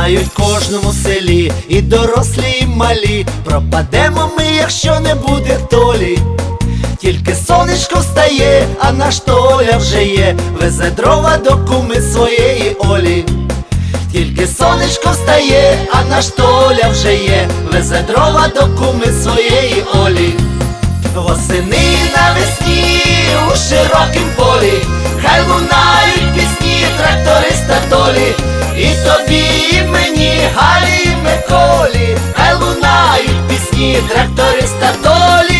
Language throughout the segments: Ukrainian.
знають в кожному селі, і дорослі, і малі. Пропадемо ми, якщо не буде Толі. Тільки сонечко встає, а наш Толя вже є, везе дрова до куми своєї Олі. Тільки сонечко встає, а наш Толя вже є, везе дрова до куми своєї Олі. Восени навесні у широкім полі хай лунають пісні тракториста Толі. І тобі, і мені, Галі, і Миколі, хай лунають пісні тракториста Толі.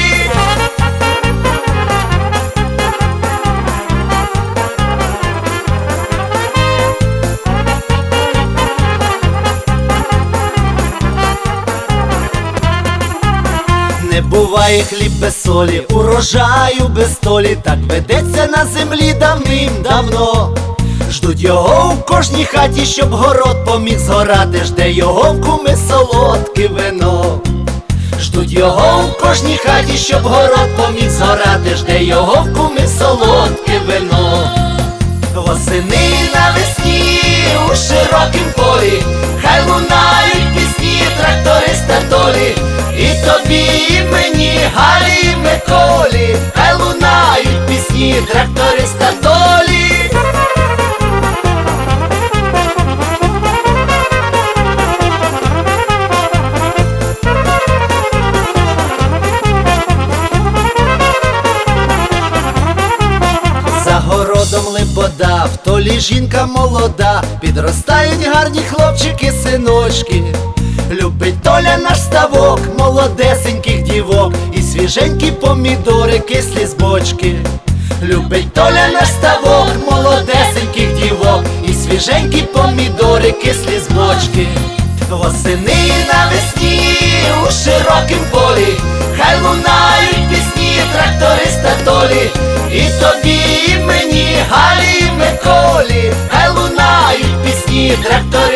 Не буває хліб без солі, урожаю без толі. Так ведеться на землі давним-давно. Ждуть його в кожній хаті, щоб город поміг згорати. Жде його в куми солодке вино. Ждуть його в кожній хаті, щоб город поміг згорати. Жде його в куми солодке вино. Восени навесні у широкім полі хай лунають пісні тракториста Толі. І тобі, і мені, Галі, і Миколі, хай лунають пісні тракториста Толі. За городом лебода, в Толі жінка молода, підростають гарні хлопчики, синочки. Любить Толя наш ставок, молодесеньких дівок, і свіженькі помідори, кислі з бочки. Любить Толя наш ставок, молодесеньких дівок, і свіженькі помідори, кислі з бочки. Восени навесні у широкім полі хай лунають пісні тракториста Толі. І тобі, і мені, Галі, і Миколі, хай лунають пісні тракториста